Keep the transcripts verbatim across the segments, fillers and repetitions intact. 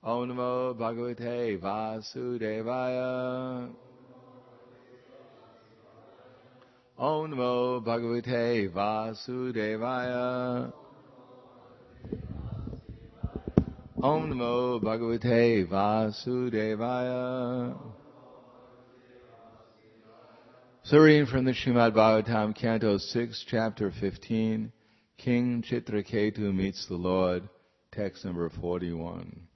Om Namo Bhagavate Vasudevaya. Om Namo Bhagavate Vasudevaya. Om Namo Bhagavate Vasudevaya. So reading from the Srimad Bhagavatam, Canto six, Chapter fifteen, King Chitraketu meets the Lord, text number forty-one.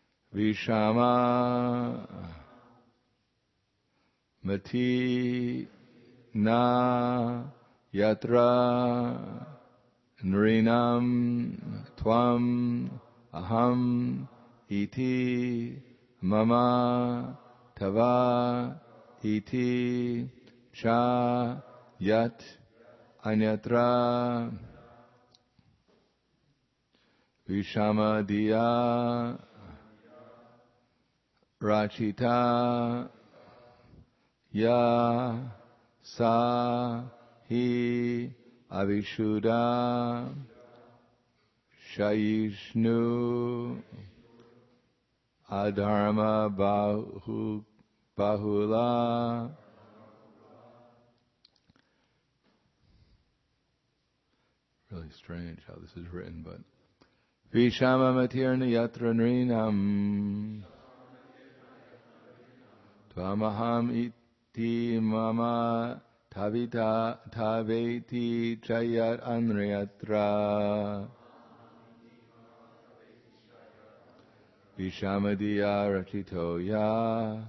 Vishama Mati Na Yatra Nrinam Tvam Aham Iti Mama Tava Iti Cha Yat Anyatra Vishama Diya Rachita Ya Sa Hi Avishuddha Shaishnu Adharma Bahu Bahula. Really strange how this is written, but Vishama Matirna Yatra Nrinam Tvamaham Iti Mama Tavita Taveti Chayat Anriyatra Vishamadiya Rachitoya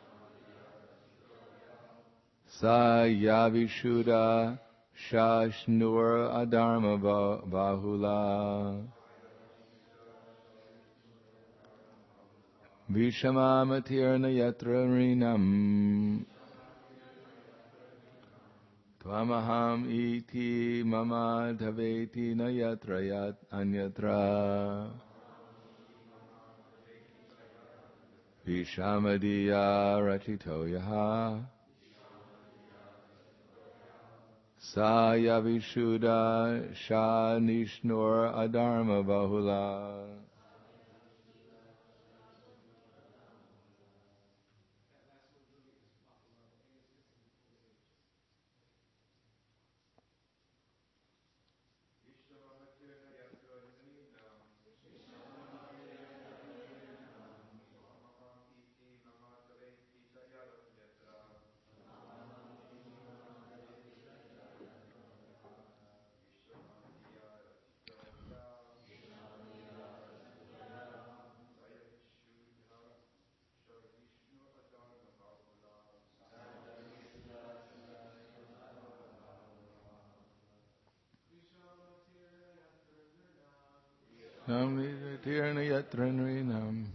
Sa Yavishuddha Shashnur Adharma Bahula Vishama Matirna Yatra Rinam Tvamaham Iti Mama Taveti Na Yatra Yat Anyatra Vishamadiya Rachitoyaha Sa Yavishuddha Sha Nishnur Adharma Bahula. Namatirna Yatra Nrinam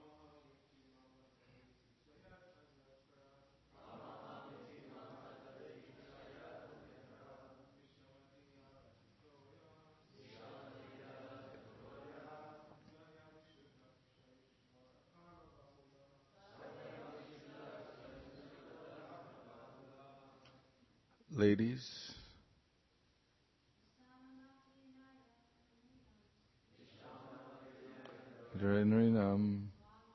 Ladies, Nrinam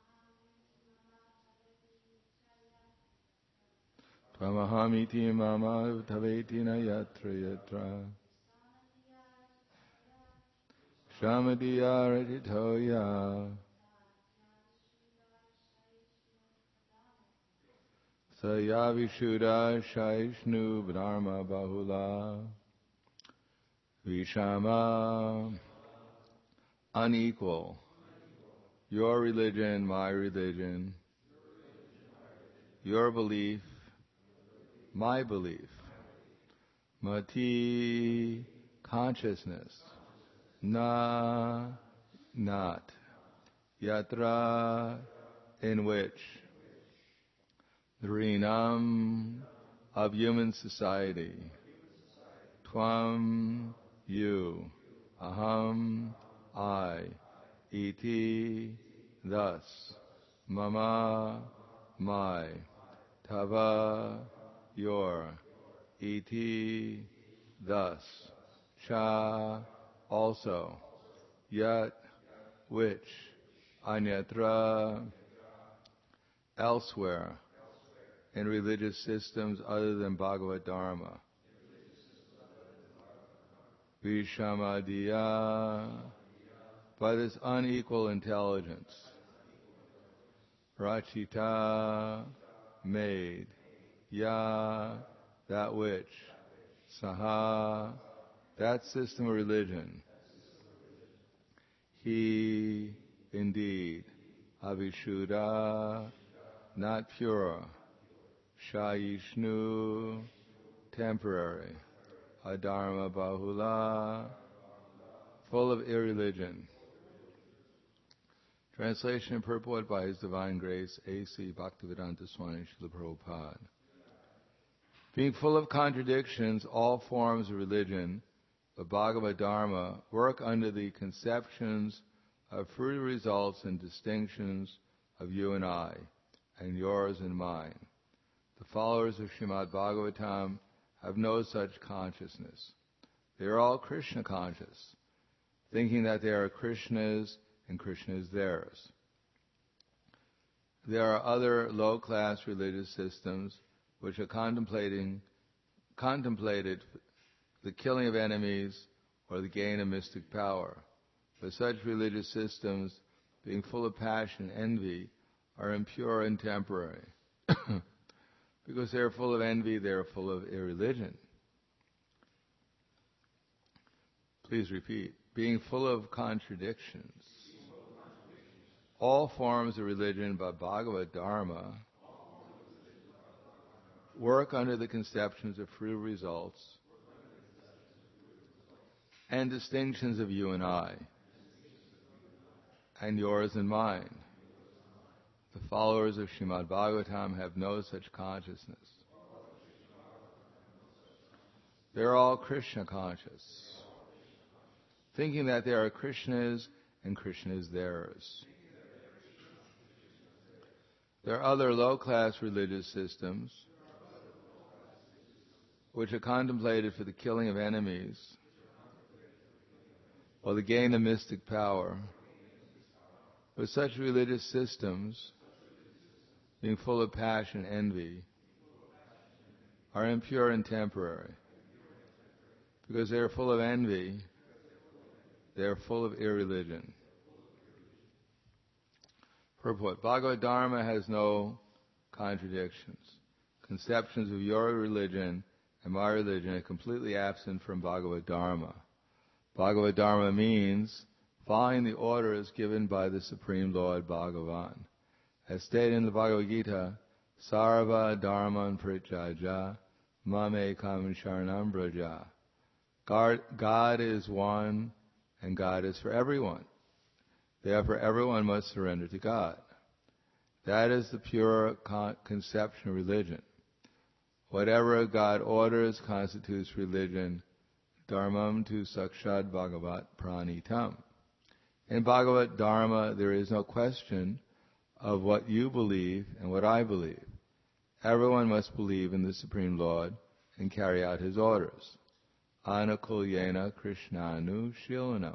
Tvamahamiti Mama Taveti Na Yatra Yatra Shamadiya Rajitoya Sayavishuddha Shaishnu Dharma Bahula Vishama unequal. Your religion, my religion. Your belief, my belief. Mati, consciousness. Na, not. Yatra, in which. Dhrinam, of human society. Tvam, you. Aham, I. Iti, thus. Mama, my. Tava, your. Iti, thus. Cha, also. Yat, which. anyatra, elsewhere, in religious systems other than Bhagavad Dharma. Vishamadiya, by this unequal intelligence. Rachita, made. Ya, that which. Saha, that system of religion. He, indeed. Avishuddha, not pure. Shayishnu, temporary. Adharma bahula, full of irreligion. Translation and purport by His Divine Grace, A C Bhaktivedanta Swami Srila Prabhupada. Being full of contradictions, all forms of religion, the Bhagavad Dharma, work under the conceptions of fruit results and distinctions of you and I, and yours and mine. The followers of Srimad Bhagavatam have no such consciousness. They are all Krishna conscious, thinking that they are Krishna's and Krishna is theirs. There are other low-class religious systems which are contemplating, contemplated the killing of enemies or the gain of mystic power. But such religious systems, being full of passion and envy, are impure and temporary. Because they are full of envy, they are full of irreligion. Please repeat. Being full of contradictions. All forms of religion but Bhagavad Dharma work under the conceptions of fruit results and distinctions of you and I, and yours and mine. The followers of Srimad Bhagavatam have no such consciousness. They are all Krishna conscious, thinking that they are Krishna's and Krishna is theirs. There are other low-class religious systems which are contemplated for the killing of enemies or the gain of mystic power. But such religious systems, being full of passion and envy, are impure and temporary. Because they are full of envy, they are full of irreligion. Purport. Bhagavad Dharma has no contradictions. Conceptions of your religion and my religion are completely absent from Bhagavad Dharma. Bhagavad Dharma means following the orders given by the Supreme Lord Bhagavan. As stated in the Bhagavad Gita, Sarva Dharman Prityaja Mame Kam Sharanam Braja. God, God is one and God is for everyone. Therefore, everyone must surrender to God. That is the pure con- conception of religion. Whatever God orders constitutes religion. Dharmam tu sakshat bhagavat pranitam. In Bhagavad Dharma, there is no question of what you believe and what I believe. Everyone must believe in the Supreme Lord and carry out His orders. Anukulyena Krishnanu Shilanam.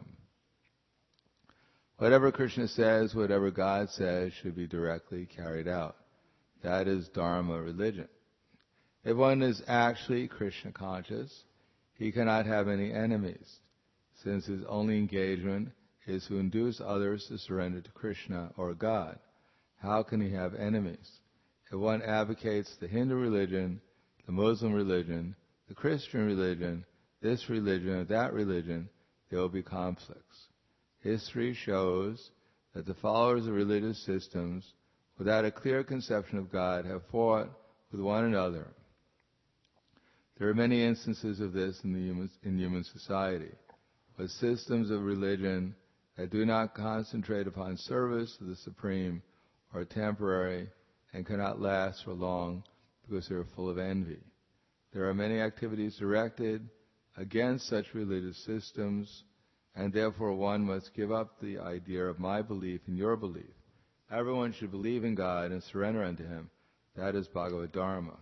Whatever Krishna says, whatever God says, should be directly carried out. That is Dharma religion. If one is actually Krishna conscious, he cannot have any enemies, since his only engagement is to induce others to surrender to Krishna or God. How can he have enemies? If one advocates the Hindu religion, the Muslim religion, the Christian religion, this religion or that religion, there will be conflicts. History shows that the followers of religious systems, without a clear conception of God, have fought with one another. There are many instances of this in, the human, in human society, with systems of religion that do not concentrate upon service to the Supreme are temporary and cannot last for long because they are full of envy. There are many activities directed against such religious systems, and therefore one must give up the idea of my belief and your belief. Everyone should believe in God and surrender unto Him. That is Bhagavad Dharma.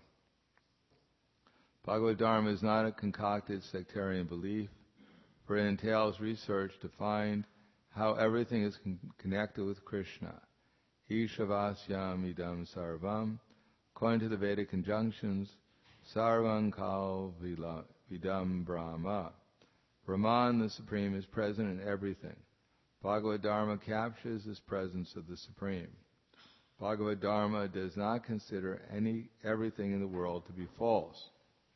Bhagavad Dharma is not a concocted sectarian belief, for it entails research to find how everything is con- connected with Krishna. Ishavasyam idam sarvam. According to the Vedic conjunctions, sarvam kal vidam brahma. Brahman, the Supreme, is present in everything. Bhagavad Dharma captures this presence of the Supreme. Bhagavad Dharma does not consider any everything in the world to be false.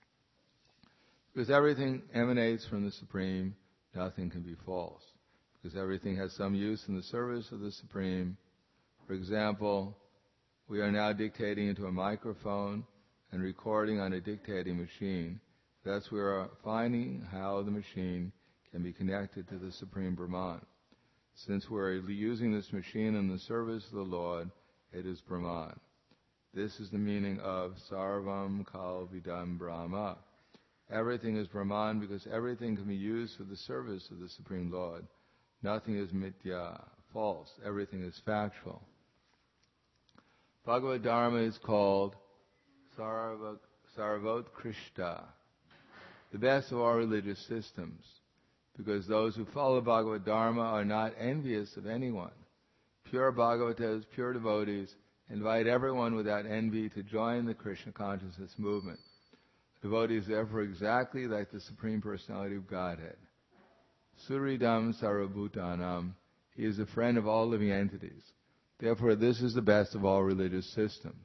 Because everything emanates from the Supreme, nothing can be false. Because everything has some use in the service of the Supreme. For example, we are now dictating into a microphone and recording on a dictating machine. Thus we are finding how the machine can be connected to the Supreme Brahman. Since we're using this machine in the service of the Lord, it is Brahman. This is the meaning of Sarvam Kal Vidam Brahma. Everything is Brahman because everything can be used for the service of the Supreme Lord. Nothing is mithya, false. Everything is factual. Bhagavad Dharma is called Sarva, Sarvotkrishta, the best of all religious systems, because those who follow Bhagavad Dharma are not envious of anyone. Pure Bhagavatas, pure devotees, invite everyone without envy to join the Krishna consciousness movement. Devotees are therefore exactly like the Supreme Personality of Godhead. Suridam Sarvabhutanam, he is a friend of all living entities. Therefore, this is the best of all religious systems.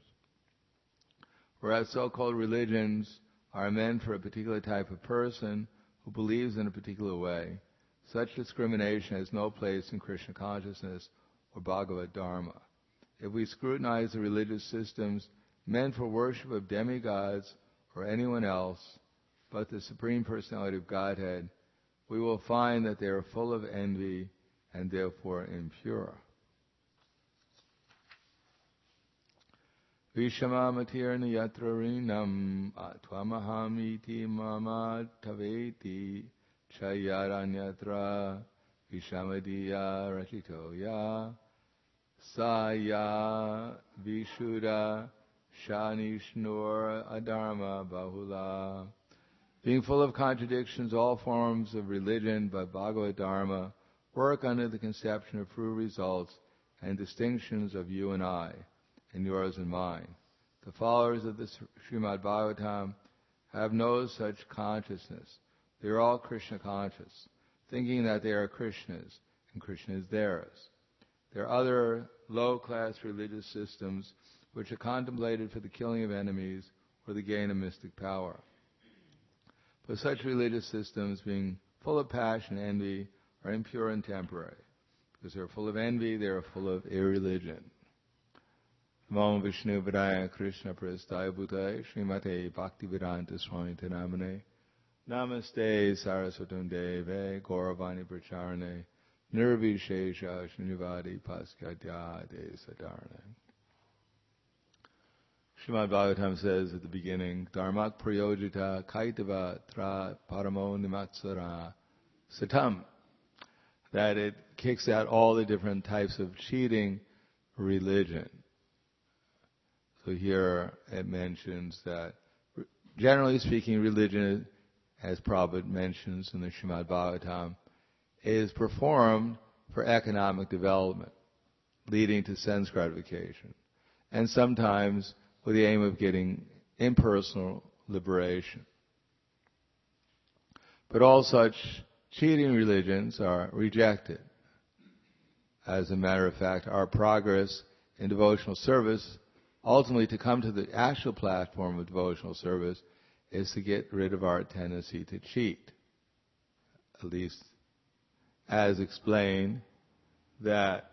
Whereas so-called religions are meant for a particular type of person who believes in a particular way, such discrimination has no place in Krishna consciousness or Bhagavad Dharma. If we scrutinize the religious systems meant for worship of demigods or anyone else but the Supreme Personality of Godhead, we will find that they are full of envy and therefore impure. Vishamatirna yatra rinam atvamahamiti mama taveti chayaranyatra vishamadiya rachitoya saya vishuddha shanishnur adharma bahula. Being full of contradictions, all forms of religion but Bhagavad Dharma work under the conception of true results and distinctions of you and I, and yours and mine. The followers of the Srimad Bhagavatam have no such consciousness. They are all Krishna conscious, thinking that they are Krishna's and Krishna is theirs. There are other low-class religious systems which are contemplated for the killing of enemies or the gain of mystic power. But such religious systems, being full of passion and envy, are impure and temporary. Because they are full of envy, they are full of irreligion. Namo Vishnu Vidaya Krishna Prastaya Bhutaya Srimate Bhaktivedanta Swami Namane Namaste Saraswatam Deve Gauravani Pracharane Nirvishesha Srinivadi Paskadya De Sadarane. Srimad Bhagavatam says at the beginning, Dharmak Prayojita Kaitava Tra Paramo Nimatsara Satam, that it kicks out all the different types of cheating religion. So here it mentions that, generally speaking, religion, as Prabhupada mentions in the Srimad Bhagavatam, is performed for economic development, leading to sense gratification, and sometimes with the aim of getting impersonal liberation. But all such cheating religions are rejected. As a matter of fact, our progress in devotional service, ultimately to come to the actual platform of devotional service, is to get rid of our tendency to cheat. At least as explained, that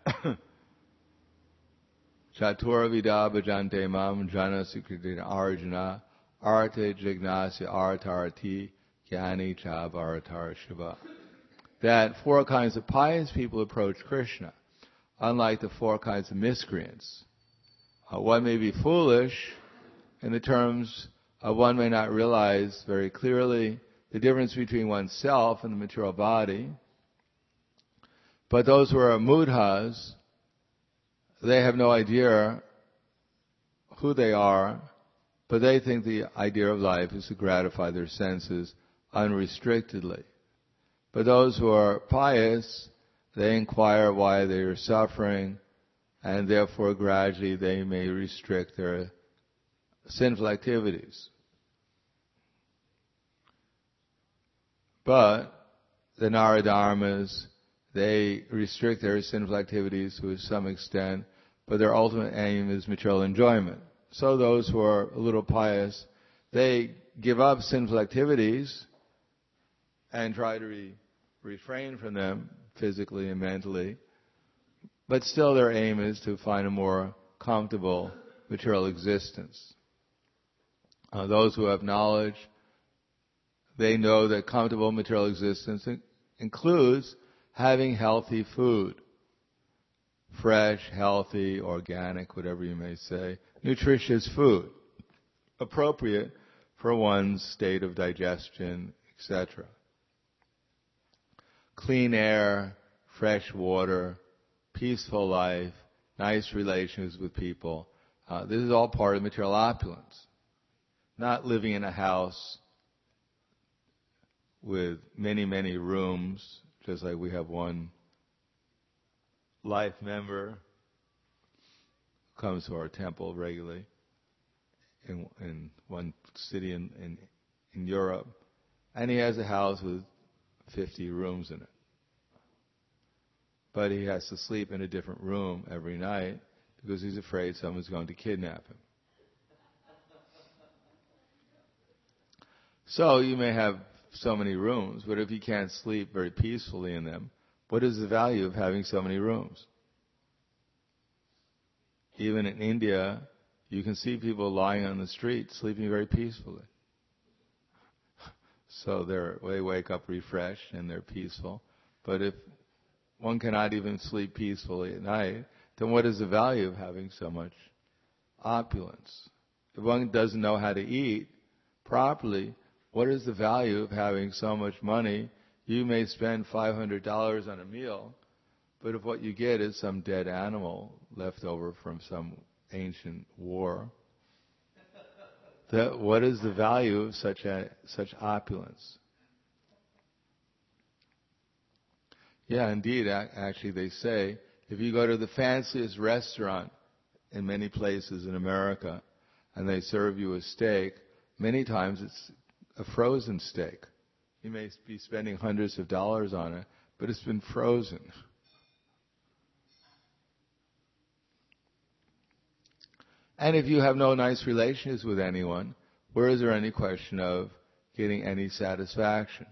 Chatura vida bhajante mam jana sikritina arjuna arte jignasya artarati jnani cha bharatar shiva. That four kinds of pious people approach Krishna, unlike the four kinds of miscreants. Uh, one may be foolish in the terms of one may not realize very clearly the difference between oneself and the material body. But those who are mudhas, they have no idea who they are, but they think the idea of life is to gratify their senses unrestrictedly. But those who are pious, they inquire why they are suffering, and therefore gradually they may restrict their sinful activities. But the Naradharmas, they restrict their sinful activities to some extent, but their ultimate aim is material enjoyment. So those who are a little pious, they give up sinful activities and try to re- refrain from them physically and mentally, but still their aim is to find a more comfortable material existence. Uh, those who have knowledge, they know that comfortable material existence in- includes having healthy food, fresh, healthy, organic, whatever you may say, nutritious food, appropriate for one's state of digestion, et cetera. Clean air, fresh water, peaceful life, nice relations with people. Uh, this is all part of material opulence. Not living in a house with many, many rooms, just like we have one life member who comes to our temple regularly in, in one city in, in, in Europe, and he has a house with fifty rooms in it. But he has to sleep in a different room every night because he's afraid someone's going to kidnap him. So you may have so many rooms, but if you can't sleep very peacefully in them, what is the value of having so many rooms? Even in India, you can see people lying on the street sleeping very peacefully. So they're, they wake up refreshed and they're peaceful. But if one cannot even sleep peacefully at night, then what is the value of having so much opulence? If one doesn't know how to eat properly, what is the value of having so much money? You may spend five hundred dollars on a meal, but if what you get is some dead animal left over from some ancient war, that what is the value of such a, such opulence? Yeah, indeed, actually they say, if you go to the fanciest restaurant in many places in America, and they serve you a steak, many times it's a frozen steak. You may be spending hundreds of dollars on it, but it's been frozen. And if you have no nice relations with anyone, where is there any question of getting any satisfaction?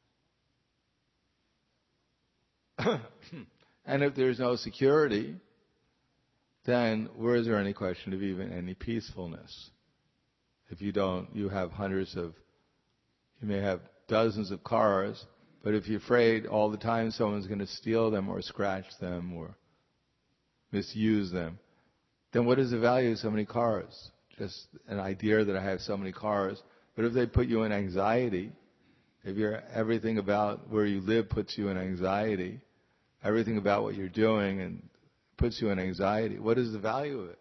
And if there's no security, then where is there any question of even any peacefulness? If you don't, you have hundreds of, you may have dozens of cars, but if you're afraid all the time someone's going to steal them or scratch them or misuse them, then what is the value of so many cars? Just an idea that I have so many cars. But if they put you in anxiety, if you're, everything about where you live puts you in anxiety, everything about what you're doing and puts you in anxiety, what is the value of it?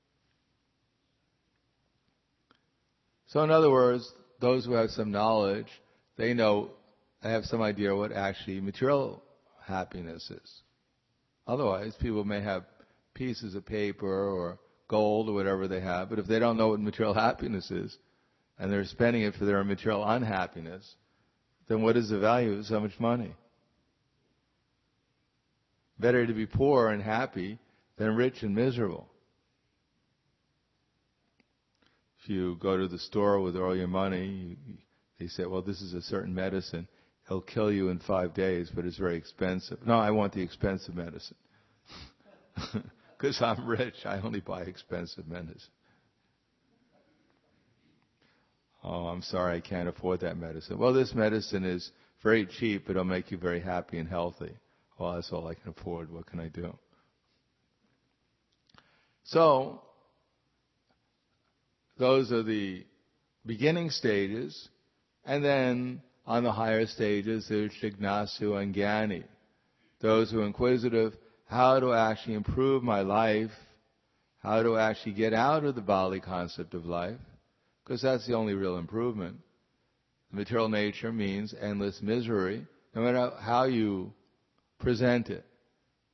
So in other words, those who have some knowledge, they know, they have some idea what actually material happiness is. Otherwise, people may have pieces of paper or gold or whatever they have, but if they don't know what material happiness is, and they're spending it for their material unhappiness, then what is the value of so much money? Better to be poor and happy than rich and miserable. If you go to the store with all your money, you, they say, well, this is a certain medicine. It'll kill you in five days, but it's very expensive. No, I want the expensive medicine. Because I'm rich, I only buy expensive medicine. Oh, I'm sorry, I can't afford that medicine. Well, this medicine is very cheap, but it'll make you very happy and healthy. Well, that's all I can afford. What can I do? So, those are the beginning stages. And then, on the higher stages, there's Jignasu and Jnani. Those who are inquisitive, how to actually improve my life, how to actually get out of the Bali concept of life, because that's the only real improvement. The material nature means endless misery, no matter how you present it.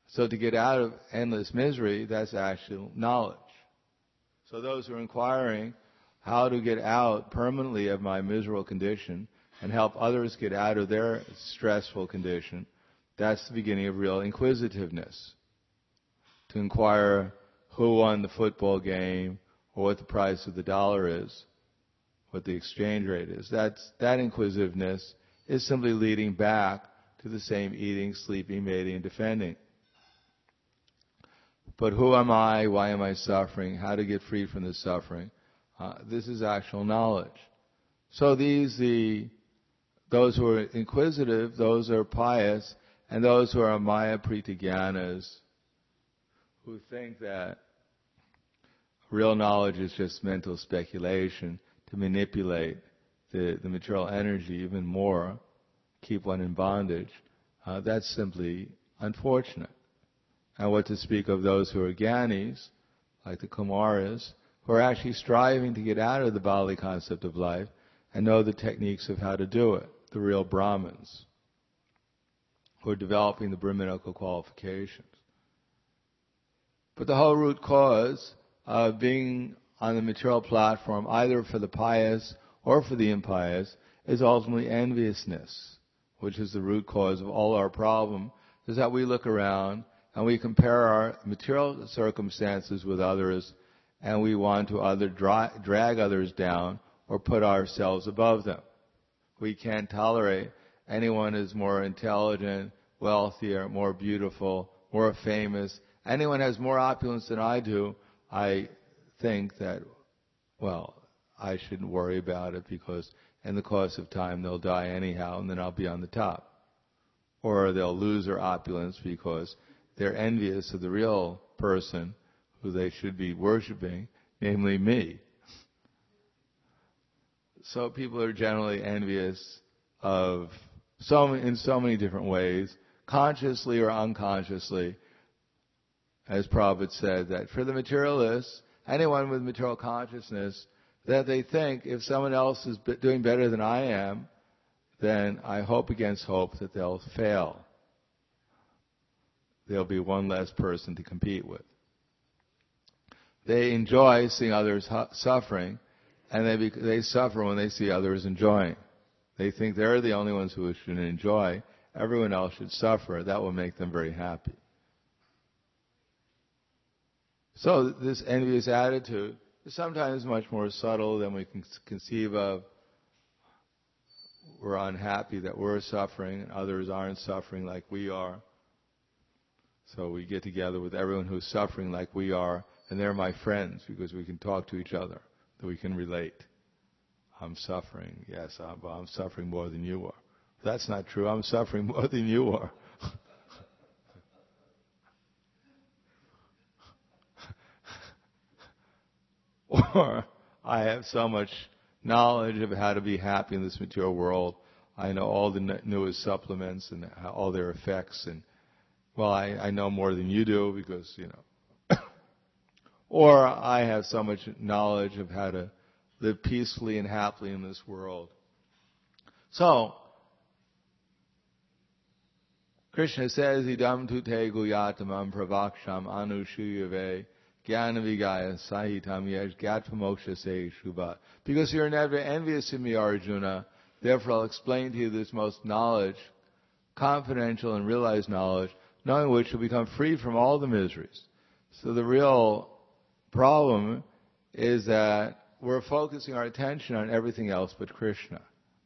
So to get out of endless misery, that's actual knowledge. So those who are inquiring how to get out permanently of my miserable condition and help others get out of their stressful condition, that's the beginning of real inquisitiveness. To inquire who won the football game or what the price of the dollar is, what the exchange rate is. That's, that inquisitiveness is simply leading back to the same eating, sleeping, mating, and defending. But who am I? Why am I suffering? How to get free from this suffering? Uh, this is actual knowledge. So these, the those who are inquisitive, those who are pious, and those who are Maya Pritagyanas, who think that real knowledge is just mental speculation to manipulate the, the material energy even more, keep one in bondage, uh, that's simply unfortunate. And what to speak of those who are Gyanis, like the Kumaras, who are actually striving to get out of the bodily concept of life and know the techniques of how to do it, the real Brahmins, who are developing the Brahminical qualifications. But the whole root cause of being on the material platform, either for the pious or for the impious, is ultimately enviousness, which is the root cause of all our problem, is that we look around and we compare our material circumstances with others, and we want to other dra- drag others down or put ourselves above them. We can't tolerate anyone who's more intelligent, wealthier, more beautiful, more famous. Anyone has more opulence than I do, I think that, well, I shouldn't worry about it because in the course of time they'll die anyhow and then I'll be on the top. Or they'll lose their opulence because they're envious of the real person who they should be worshiping, namely me. So people are generally envious of so in so many different ways, consciously or unconsciously. As Prabhupada said, that for the materialists, anyone with material consciousness, that they think if someone else is doing better than I am, then I hope against hope that they'll fail. There'll be one less person to compete with. They enjoy seeing others hu- suffering, and they be, they suffer when they see others enjoying. They think they're the only ones who should enjoy. Everyone else should suffer. That will make them very happy. So this envious attitude is sometimes much more subtle than we can conceive of. We're unhappy that we're suffering and others aren't suffering like we are. So we get together with everyone who's suffering like we are, and they're my friends because we can talk to each other, that we can relate. I'm suffering. Yes, I'm, I'm suffering more than you are. That's not true. I'm suffering more than you are. Or I have so much knowledge of how to be happy in this material world. I know all the newest supplements and all their effects, and well, I, I know more than you do because, you know. Or I have so much knowledge of how to live peacefully and happily in this world. So, Krishna says, Idam tute guyatamam pravaksham anushuyave jnanavigaya sahitam yesh gatvamoksha se shubha. Because you're never envious of me, Arjuna, therefore I'll explain to you this most knowledge, confidential and realized knowledge, knowing which you'll become free from all the miseries. So the real problem is that we're focusing our attention on everything else but Krishna.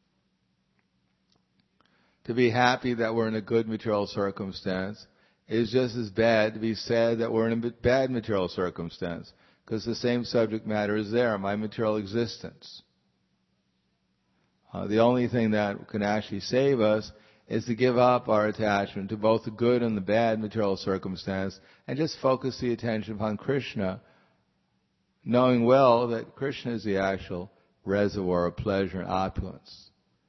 To be happy that we're in a good material circumstance is just as bad to be sad that we're in a bad material circumstance, because the same subject matter is there, my material existence. Uh, the only thing that can actually save us is to give up our attachment to both the good and the bad material circumstance and just focus the attention upon Krishna, knowing well that Krishna is the actual reservoir of pleasure and opulence.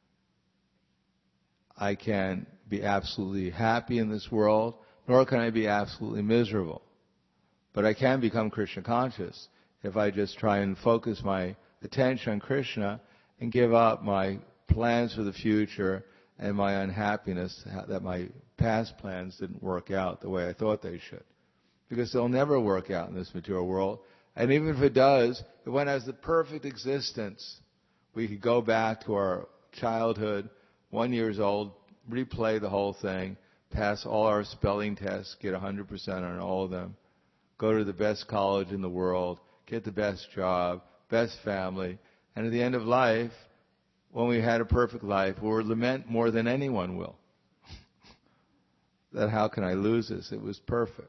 I can be absolutely happy in this world, nor can I be absolutely miserable. But I can become Krishna conscious if I just try and focus my attention on Krishna and give up my plans for the future and my unhappiness that my past plans didn't work out the way I thought they should. Because they'll never work out in this material world. And even if it does, if one has the perfect existence, we could go back to our childhood, one years old, replay the whole thing, pass all our spelling tests, get one hundred percent on all of them, go to the best college in the world, get the best job, best family, and at the end of life, when we had a perfect life, we'll lament more than anyone will. That how can I lose this? It was perfect.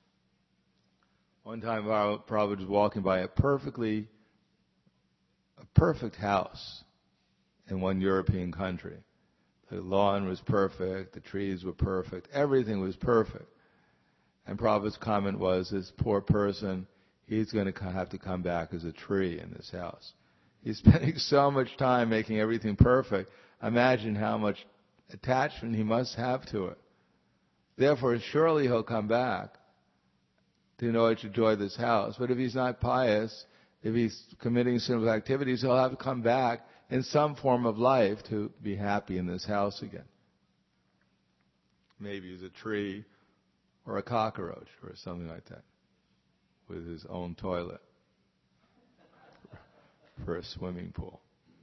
One time Prabhupada was walking by a perfectly, a perfect house in one European country. The lawn was perfect, the trees were perfect, everything was perfect. And Prabhupada's comment was, this poor person, he's going to have to come back as a tree in this house. He's spending so much time making everything perfect. Imagine how much attachment he must have to it. Therefore, surely he'll come back in order to enjoy this house. But if he's not pious, if he's committing sinful activities, he'll have to come back in some form of life to be happy in this house again. Maybe he's a tree or a cockroach or something like that with his own toilet for a swimming pool.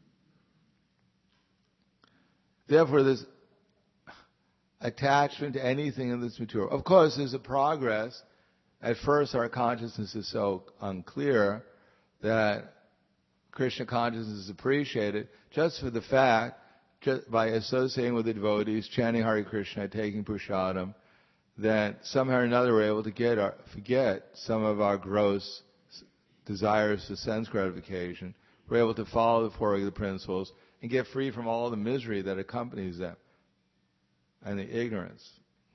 Therefore, this attachment to anything in this material. Of course, there's a progress. At first, our consciousness is so unclear that Krishna consciousness is appreciated just for the fact, just by associating with the devotees, chanting Hare Krishna, taking prasadam, that somehow or another we're able to get our, forget some of our gross desires for sense gratification. We're able to follow the four regular principles and get free from all the misery that accompanies them and the ignorance.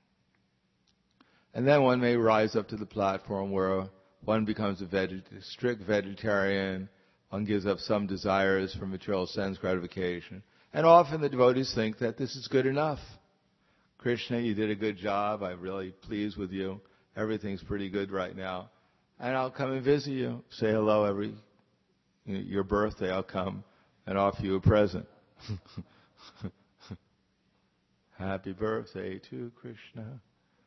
And then one may rise up to the platform where one becomes a veget- strict vegetarian, one gives up some desires for material sense gratification. And often the devotees think that this is good enough. Krishna, you did a good job. I'm really pleased with you. Everything's pretty good right now. And I'll come and visit you. Say hello every, you know, your birthday, I'll come and offer you a present. Happy birthday to Krishna.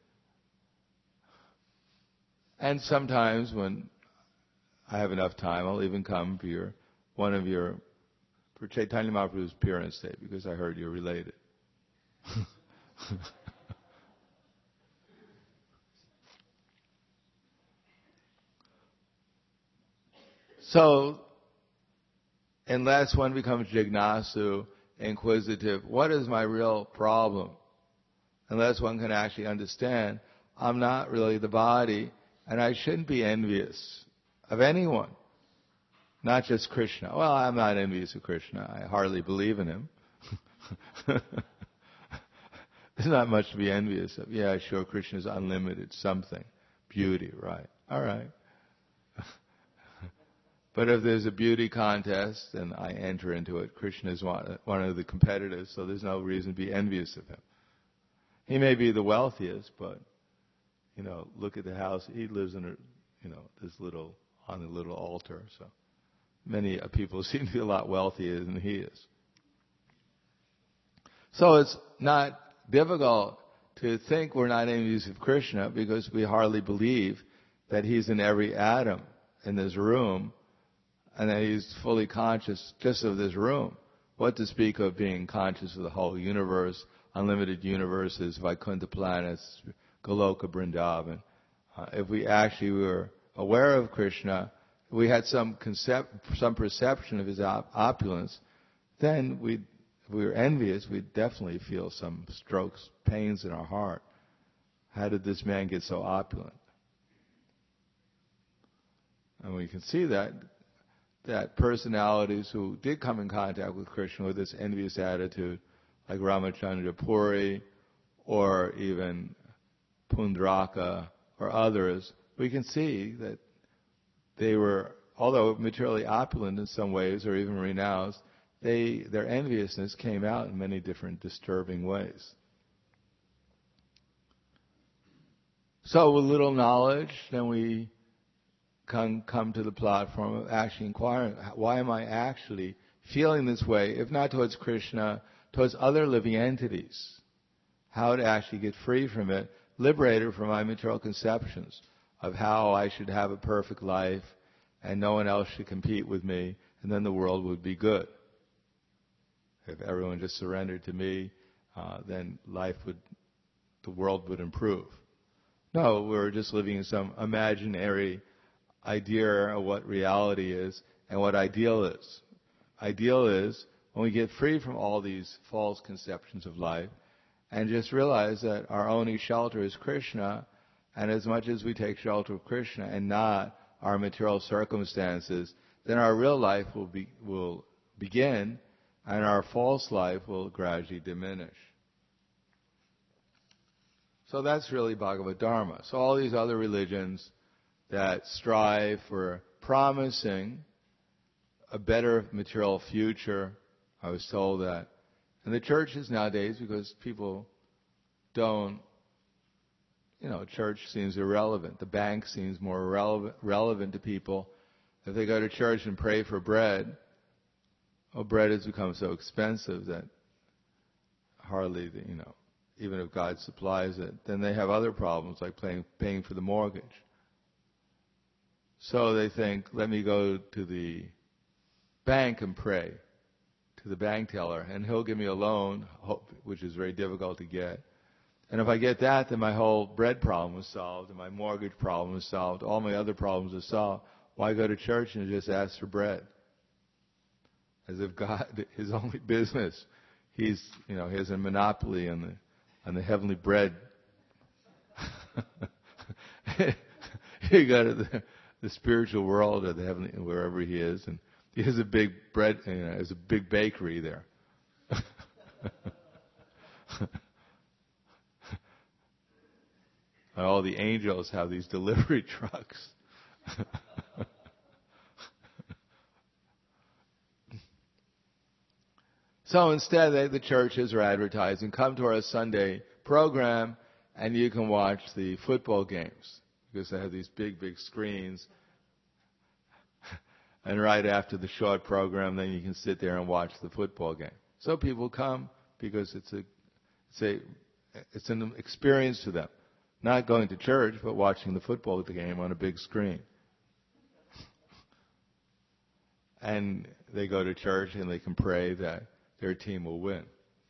And sometimes when I have enough time, I'll even come for your, one of your, for Chaitanya Mahaprabhu's appearance day, because I heard you're related. So, unless one becomes jignasu, inquisitive, what is my real problem? Unless one can actually understand, I'm not really the body, and I shouldn't be envious of anyone, not just Krishna. Well, I'm not envious of Krishna. I hardly believe in him. There's not much to be envious of. Yeah, sure, Krishna is unlimited, something. Beauty, right. All right. But if there's a beauty contest and I enter into it, Krishna is one, one of the competitors, so there's no reason to be envious of him. He may be the wealthiest, but, you know, look at the house. He lives in a, you know, this little, on a little altar. So many people seem to be a lot wealthier than he is. So it's not difficult to think we're not envious of Krishna because we hardly believe that he's in every atom in this room and that he's fully conscious just of this room. What to speak of being conscious of the whole universe, unlimited universes, Vaikuntha planets, Goloka, Vrindavan. Uh, if we actually were aware of Krishna, if we had some concept, some perception of his op- opulence, then we'd, if we were envious, we'd definitely feel some strokes, pains in our heart. How did this man get so opulent? And we can see that that personalities who did come in contact with Krishna with this envious attitude, like Ramachandra Puri, or even Pundraka, or others, we can see that they were, although materially opulent in some ways, or even renounced, they, their enviousness came out in many different disturbing ways. So with little knowledge, then we can come to the platform of actually inquiring, why am I actually feeling this way, if not towards Krishna, towards other living entities? how to actually get free from it, liberated from my material conceptions of how I should have a perfect life and no one else should compete with me, and then the world would be good. If everyone just surrendered to me, uh, then life would, the world would improve. No, we're just living in some imaginary idea of what reality is and what ideal is. Ideal is when we get free from all these false conceptions of life and just realize that our only shelter is Krishna, and as much as we take shelter of Krishna and not our material circumstances, then our real life will be, will begin, and our false life will gradually diminish. So that's really Bhagavad Dharma. So all these other religions that strive for promising a better material future, I was told that. And the churches nowadays, because people don't, you know, church seems irrelevant. The bank seems more relevant, relevant to people. If they go to church and pray for bread, well, bread has become so expensive that hardly, you know, even if God supplies it, then they have other problems like paying, paying for the mortgage. So they think, let me go to the bank and pray to the bank teller, and he'll give me a loan, which is very difficult to get. And if I get that, then my whole bread problem is solved, and my mortgage problem is solved. All my other problems are solved. Why go to church and just ask for bread? As if God, his only business, he's, you know, he has a monopoly on the on the heavenly bread. You go to the, the spiritual world or the heavenly, wherever he is, and he has a big bread, you know, there's a big bakery there. And all the angels have these delivery trucks. So instead, they, the churches are advertising, come to our Sunday program and you can watch the football games, because they have these big, big screens. And right after the short program, then you can sit there and watch the football game. So people come because it's a, it's a, it's an experience to them. Not going to church, but watching the football game on a big screen. And they go to church and they can pray that their team will win.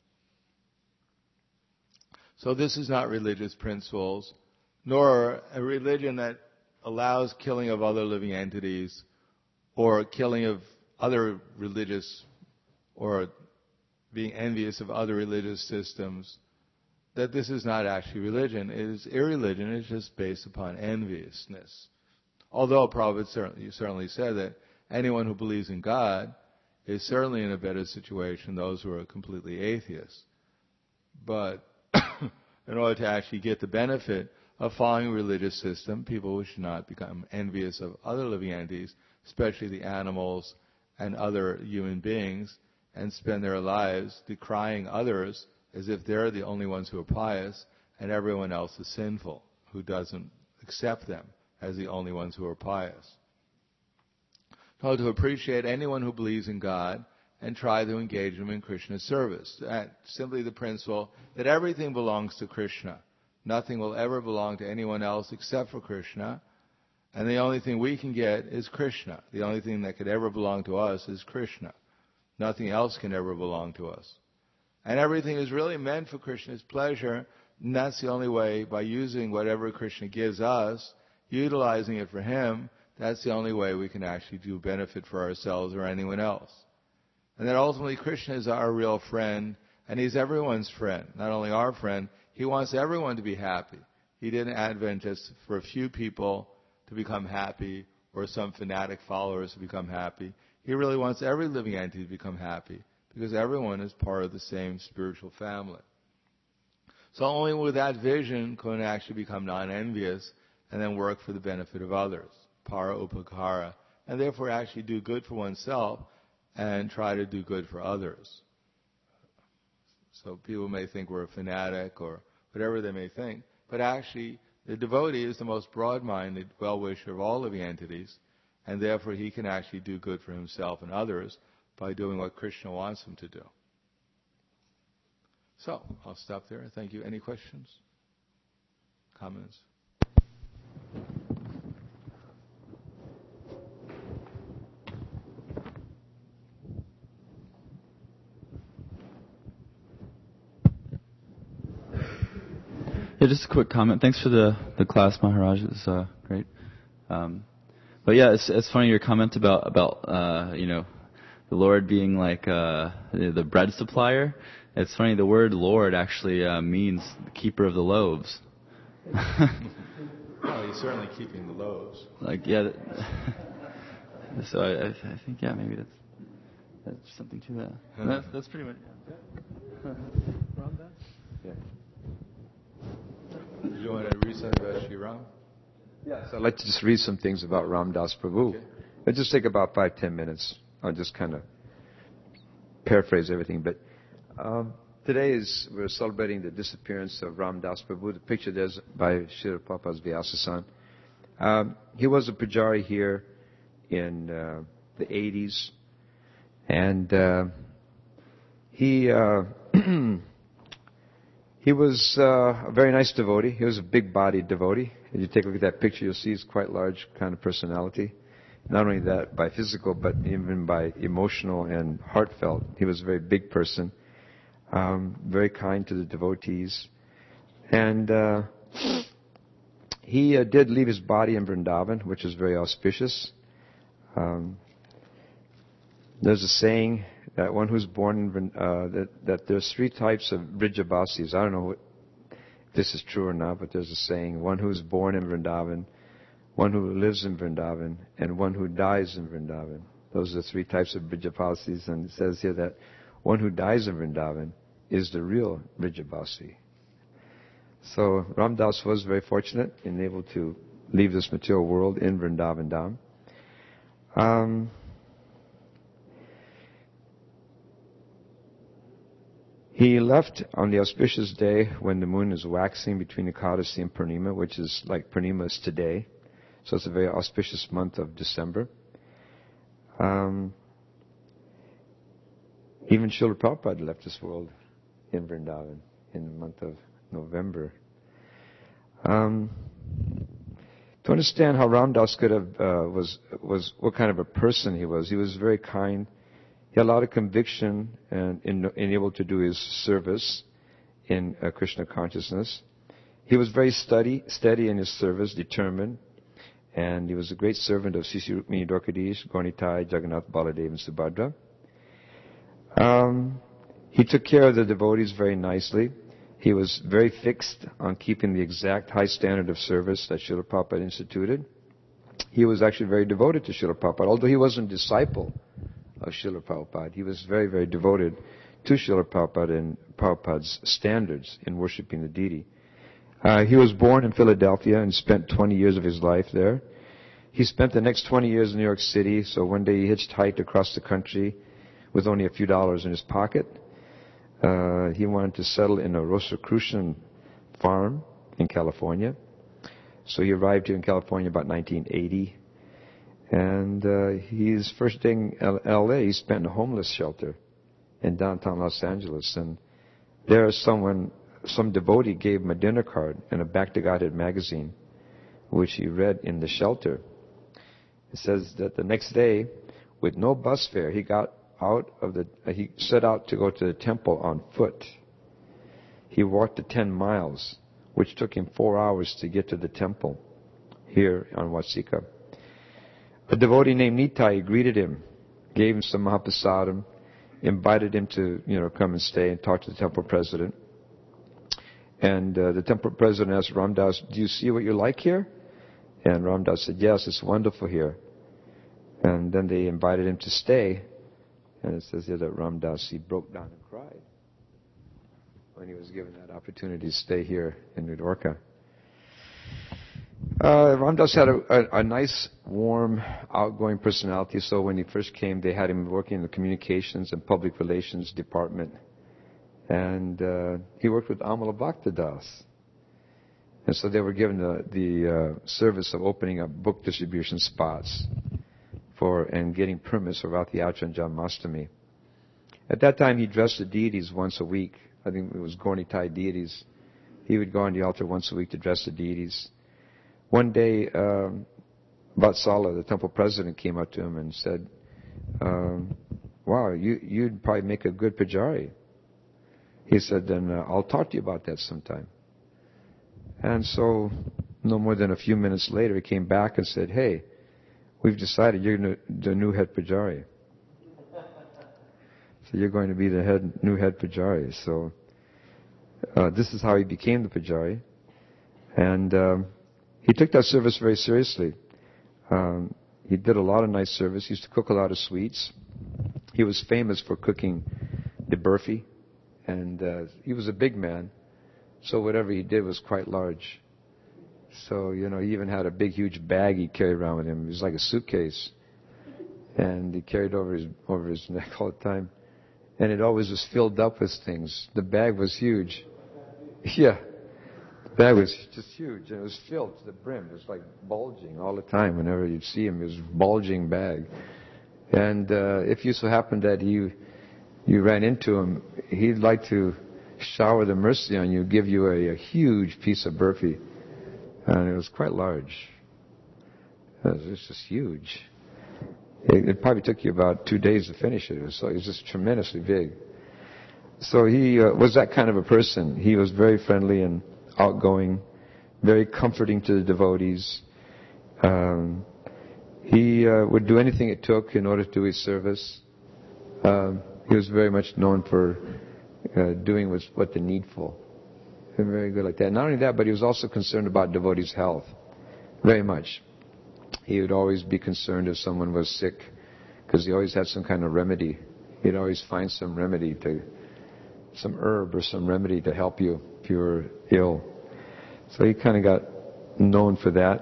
So this is not religious principles, nor a religion that allows killing of other living entities or killing of other religious, or being envious of other religious systems. That this is not actually religion. It is irreligion. It's just based upon enviousness. Although Prabhupada certainly, certainly said that anyone who believes in God is certainly in a better situation than those who are completely atheists. But in order to actually get the benefit of following a religious system, people should not become envious of other living entities, especially the animals and other human beings, and spend their lives decrying others as if they're the only ones who are pious and everyone else is sinful, who doesn't accept them as the only ones who are pious. So to appreciate anyone who believes in God and try to engage them in Krishna's service. That's simply the principle that everything belongs to Krishna. Nothing will ever belong to anyone else except for Krishna. And the only thing we can get is Krishna. The only thing that could ever belong to us is Krishna. Nothing else can ever belong to us. And everything is really meant for Krishna's pleasure, and that's the only way, by using whatever Krishna gives us, utilizing it for Him, that's the only way we can actually do benefit for ourselves or anyone else. And that ultimately Krishna is our real friend, and He's everyone's friend. Not only our friend, He wants everyone to be happy. He didn't advent just for a few people to become happy, or some fanatic followers to become happy. He really wants every living entity to become happy, because everyone is part of the same spiritual family. So only with that vision can one actually become non-envious and then work for the benefit of others. Para upakara. And therefore actually do good for oneself and try to do good for others. So people may think we're a fanatic or whatever they may think, but actually the devotee is the most broad-minded well-wisher of all living entities, and therefore he can actually do good for himself and others by doing what Krishna wants him to do. So I'll stop there. Thank you. Any questions? Comments? Yeah, just a quick comment. Thanks for the, the class, Maharaj. It was uh, great. Um, but yeah, it's it's funny your comment about about uh, you know the Lord being like uh, the, the bread supplier. It's funny. The word Lord actually uh, means the keeper of the loaves. Well, he's certainly keeping the loaves. Like yeah. So I, I think yeah maybe that's that's something to that. That's, that's pretty much. Yeah. Ram Das? Yeah. Do you want to read something about Sri Ram? Yes, I'd like to just read some things about Ram Das Prabhu. Okay. It'll just take about five, ten minutes. I'll just kind of paraphrase everything. But um, today is we're celebrating the disappearance of Ram Das Prabhu. The picture there's by Srila Prabhupada's Vyasa-san. Um, he was a pujari here in uh, the eighties, and uh, he. Uh, He was uh, a very nice devotee. He was a big-bodied devotee. If you take a look at that picture, you'll see he's quite large kind of personality. Not only that, by physical, but even by emotional and heartfelt. He was a very big person, um, very kind to the devotees. And uh, he uh, did leave his body in Vrindavan, which is very auspicious. Um, there's a saying that one who's born in, uh, that, that there's three types of Vrijabasis. I don't know if this is true or not, but there's a saying, one who's born in Vrindavan, one who lives in Vrindavan, and one who dies in Vrindavan. Those are the three types of Vrijabasis, and it says here that one who dies in Vrindavan is the real Vrijabasi. So Ram Das was very fortunate in able to leave this material world in Vrindavan Dham. Um, He left on the auspicious day when the moon is waxing between Ekadasi and Purnima, which is like Purnima is today. So it's a very auspicious month of December. Um, even Srila Prabhupada left this world in Vrindavan in the month of November. Um, to understand how Ram Das could have uh, was was what kind of a person he was, he was very kind. He had a lot of conviction and in, in able to do his service in uh, Krishna consciousness. He was very steady, steady in his service, determined, and he was a great servant of Sisi Rukmini Dwarkadish, Gaunitai, Jagannath, Baladev, and Subhadra. Um, he took care of the devotees very nicely. He was very fixed on keeping the exact high standard of service that Srila Prabhupada instituted. He was actually very devoted to Srila Prabhupada, although he wasn't a disciple of Srila Prabhupada. He was very, very devoted to Srila Prabhupada and Prabhupada's standards in worshiping the deity. Uh, he was born in Philadelphia and spent twenty years of his life there. He spent the next twenty years in New York City, so one day he hitchhiked across the country with only a few dollars in his pocket. Uh, he wanted to settle in a Rosicrucian farm in California. So he arrived here in California about nineteen eighty. And uh, his first day in L A, he spent in a homeless shelter in downtown Los Angeles. And there someone, some devotee gave him a dinner card and a Back to Godhead magazine, which he read in the shelter. It says that the next day, with no bus fare, he got out of the, uh, he set out to go to the temple on foot. He walked the ten miles, which took him four hours to get to the temple here on Wasika. A devotee named Nitai greeted him, gave him some Mahaprasadam, invited him to, you know, come and stay and talk to the temple president. And uh, the temple president asked Ram Das, do you see what you like here? And Ram Das said, yes, it's wonderful here. And then they invited him to stay. And it says here that Ram Das, he broke down and cried when he was given that opportunity to stay here in New Dwarka. Uh, Ram Das had a, a, a nice, warm, outgoing personality. So when he first came, they had him working in the communications and public relations department. And uh, he worked with Amala Bhaktadas. And so they were given the, the uh, service of opening up book distribution spots for and getting permits for Rath Yatra and Janmashtami. At that time, he dressed the deities once a week I think it was Gaura-Nitai deities. He would go on the altar once a week to address the deities. One day, um, Vatsala, the temple president, came up to him and said, um, wow, you, you'd probably make a good pujari. He said, then uh, I'll talk to you about that sometime. And so, no more than a few minutes later, he came back and said, hey, we've decided you're the new head pujari. So you're going to be the head, new head pujari. So uh, this is how he became the pujari. And um, he took that service very seriously. Um, he did a lot of nice service. He used to cook a lot of sweets. He was famous for cooking the burfi. And uh, he was a big man. So whatever he did was quite large. So, you know, he even had a big, huge bag he carried around with him. It was like a suitcase. And he carried over his over his neck all the time. And it always was filled up with things. The bag was huge. Yeah. The bag was just huge. And it was filled to the brim. It was like bulging all the time. Whenever you'd see him, it was a bulging bag. And uh, if you so happened that you, you ran into him, he'd like to shower the mercy on you, give you a, a huge piece of burfi. And it was quite large. It was, it was just huge. It, it probably took you about two days to finish it. It was, so it was just tremendously big. So he uh, was that kind of a person. He was very friendly and outgoing, very comforting to the devotees. Um, he uh, would do anything it took in order to do his service. Um, he was very much known for uh, doing what's, what the needful. Very good like that. Not only that, but he was also concerned about devotees' health. Very much. He would always be concerned if someone was sick, because he always had some kind of remedy. He'd always find some remedy to, some herb or some remedy to help you if you were ill. So he kind of got known for that.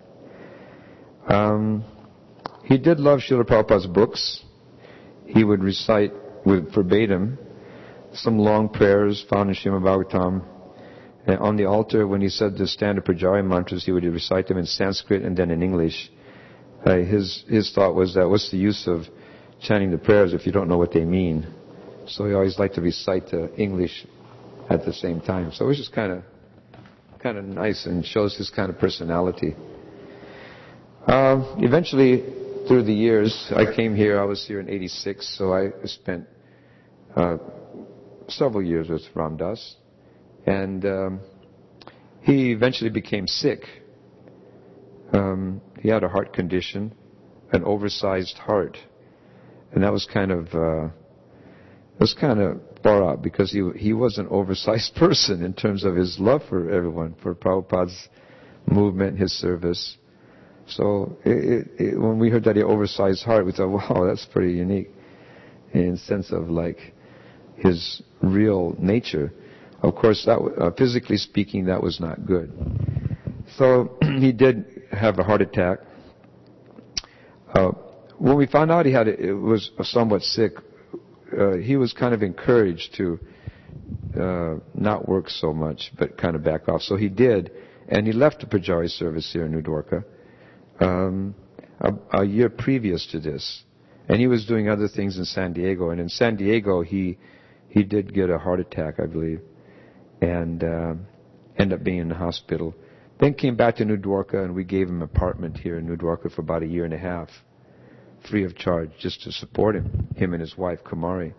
Um, he did love Srila Prabhupada's books. He would recite with verbatim some long prayers found in Srimad Bhagavatam. And on the altar, when he said the standard Pujari mantras, he would recite them in Sanskrit and then in English. Uh, his his thought was that what's the use of chanting the prayers if you don't know what they mean? So he always liked to recite uh, English at the same time. So it was just kind of kind of nice and shows his kind of personality. Uh, eventually, through the years, I came here. I was here in eighty-six, so I spent uh, several years with Ram Das. And um, he eventually became sick. Um, he had a heart condition, an oversized heart, and that was kind of uh, it was kind of far out because he he was an oversized person in terms of his love for everyone, for Prabhupada's movement, his service. So it, it, it, when we heard that he had an oversized heart, we thought, wow, that's pretty unique in the sense of like his real nature. Of course, that uh, physically speaking, that was not good. So he did have a heart attack. Uh, when we found out he had it, it was somewhat sick, uh, he was kind of encouraged to uh, not work so much, but kind of back off. So he did, and he left the Pujari service here in New Dwarka um, a, a year previous to this. And he was doing other things in San Diego. And in San Diego, he he did get a heart attack, I believe, and uh, ended up being in the hospital. Then came back to New Dwarka, and we gave him an apartment here in New Dwarka for about a year and a half, free of charge, just to support him, him and his wife, Kumari.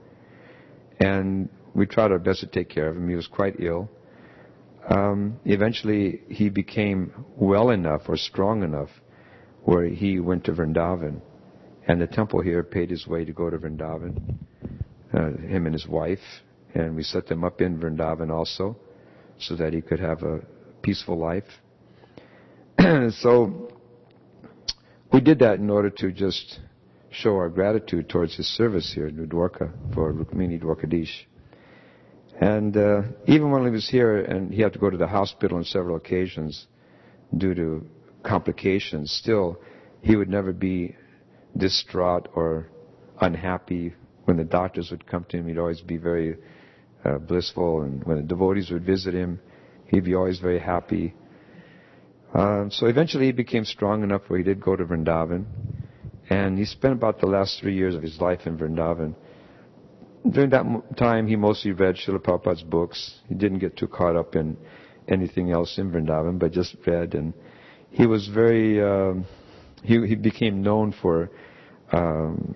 And we tried our best to take care of him. He was quite ill. Um, eventually, he became well enough or strong enough where he went to Vrindavan. And the temple here paid his way to go to Vrindavan, uh, him and his wife. And we set them up in Vrindavan also, so that he could have a peaceful life. So we did that in order to just show our gratitude towards his service here in New Dwarka for Rukmini Dwarkadish. And uh, even when he was here and he had to go to the hospital on several occasions due to complications, still he would never be distraught or unhappy. When the doctors would come to him, he'd always be very uh, blissful, and when the devotees would visit him, he'd be always very happy. Uh, so eventually he became strong enough where he did go to Vrindavan, and he spent about the last three years of his life in Vrindavan. during that time, he mostly read Srila Prabhupada's books. He didn't get too caught up in anything else in Vrindavan, but just read. And he was very, um, he, he became known for um,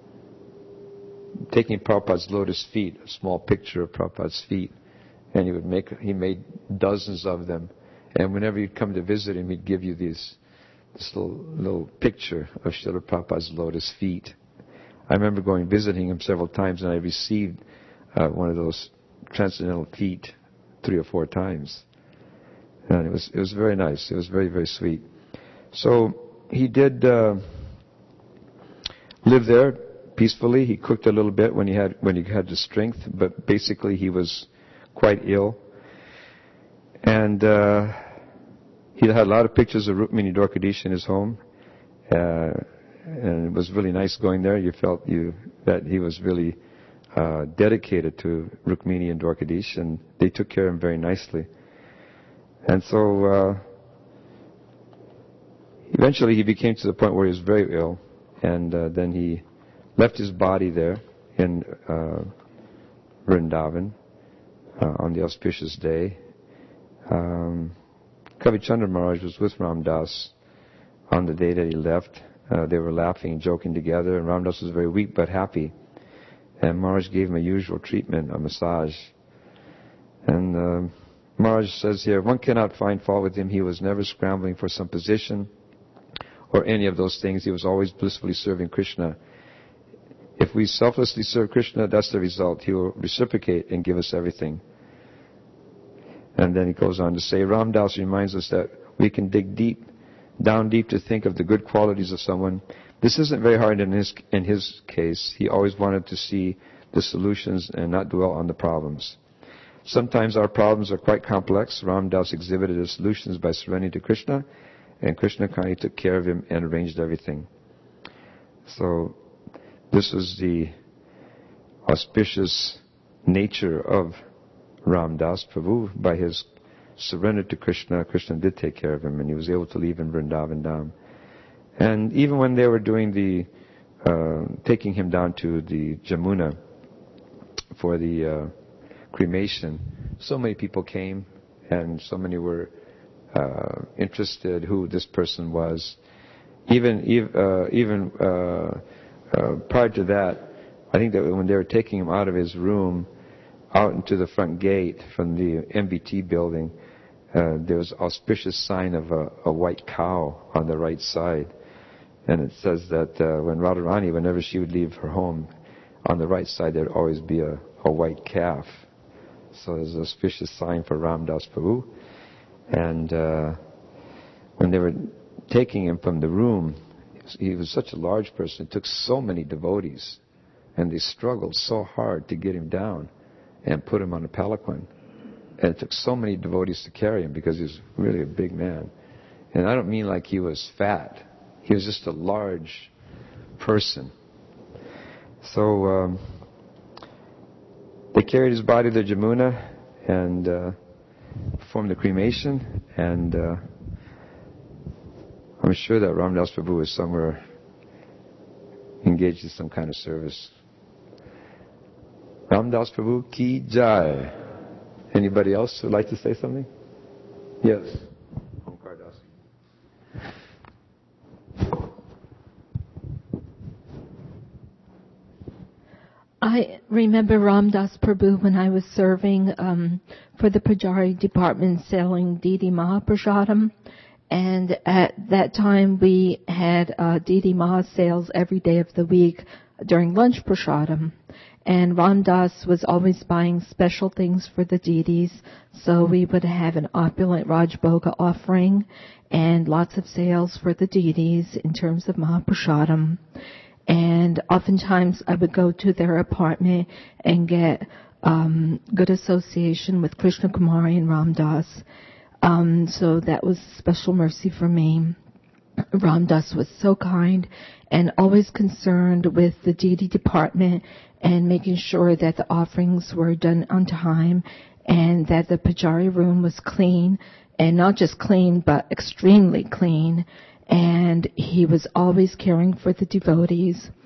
taking Prabhupada's lotus feet, a small picture of Prabhupada's feet, and he would make, he made dozens of them. And whenever you'd come to visit him, he'd give you these, this little, little picture of Srila Prabhupada's lotus feet. I remember going visiting him several times, and I received uh, one of those transcendental feet three or four times. And it was it was very nice. It was very, very sweet. So he did uh, live there peacefully. He cooked a little bit when he had when he had the strength, but basically he was quite ill. And uh, he had a lot of pictures of Rukmini Dwarkadish in his home. Uh, and it was really nice going there. You felt you that he was really uh, dedicated to Rukmini and Dwarkadish, and they took care of him very nicely. And so uh, eventually he became to the point where he was very ill, and uh, then he left his body there in uh, Vrindavan uh, on the auspicious day. Um, Kavi Chandra Maharaj was with Ram Das on the day that he left. Uh, they were laughing and joking together, and Ram Das was very weak but happy. And Maharaj gave him a usual treatment, a massage. And uh, Maharaj says here, one cannot find fault with him. He was never scrambling for some position or any of those things. He was always blissfully serving Krishna. If we selflessly serve Krishna, that's the result. He will reciprocate and give us everything. And then he goes on to say, Ram Das reminds us that we can dig deep, down deep to think of the good qualities of someone. This isn't very hard in his, in his case. He always wanted to see the solutions and not dwell on the problems. Sometimes our problems are quite complex. Ram Das exhibited the solutions by surrendering to Krishna, and Krishna kindly took care of him and arranged everything. So this was the auspicious nature of Ram Das Prabhu. By his surrender to Krishna, Krishna did take care of him, and he was able to leave in Vrindavan Dham. And even when they were doing the, uh, taking him down to the Jamuna for the uh, cremation, so many people came, and so many were uh, interested who this person was. Even uh, even uh, uh, prior to that, I think that when they were taking him out of his room, out into the front gate from the M B T building, uh, there was an auspicious sign of a, a white cow on the right side. And it says that uh, when Radharani, whenever she would leave her home, on the right side there would always be a, a white calf. So there's an auspicious sign for Ram Das Prabhu. And uh, when they were taking him from the room, he was such a large person. It took so many devotees, and they struggled so hard to get him down and put him on a palanquin. And it took so many devotees to carry him because he was really a big man. And I don't mean like he was fat. He was just a large person. So um, they carried his body to Jamuna and uh, performed the cremation. And uh, I'm sure that Ram Das Prabhu was somewhere engaged in some kind of service. Ram Das Prabhu ki jai. Anybody else would like to say something? Yes. Omkar Das. I remember Ram Das Prabhu when I was serving um, for the Pujari department selling Didi Mahaprasadam. And at that time we had uh, Didi Maha sales every day of the week during lunch prasadam. And Ram Das was always buying special things for the Didis. So we would have an opulent Rajbhoga offering and lots of sales for the Didis in terms of Mahaprasadam. And oftentimes I would go to their apartment and get um, good association with Krishna Kumari and Ram Das. Um, so that was special mercy for me. Ram Das was so kind and always concerned with the Didi department and making sure that the offerings were done on time and that the Pujari room was clean, and not just clean but extremely clean. And he was always caring for the devotees.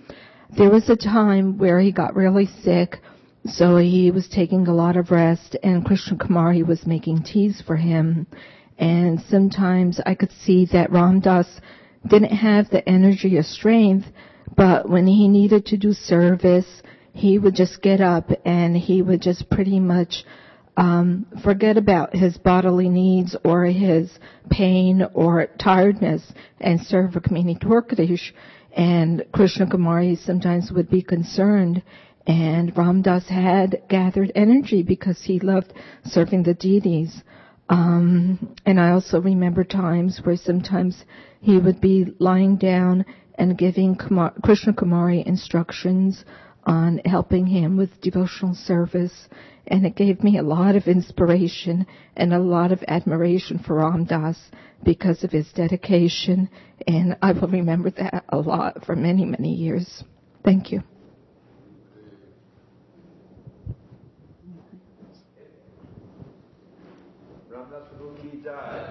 there was a time where he got really sick, so he was taking a lot of rest, and Krishna Kumari was making teas for him. And sometimes I could see that Ram Dass didn't have the energy or strength, but when he needed to do service, he would just get up and he would just pretty much um, forget about his bodily needs or his pain or tiredness and serve Rukmini Dwarkadish. And Krishna Kumari sometimes would be concerned, and Ram Dass had gathered energy because he loved serving the deities. Um, and I also remember times where sometimes he would be lying down and giving Kumar, Krishna Kumari instructions on helping him with devotional service. And it gave me a lot of inspiration and a lot of admiration for Ram Dass because of his dedication. And I will remember that a lot for many, many years. Thank you. Ram Das Prabhu ki jai.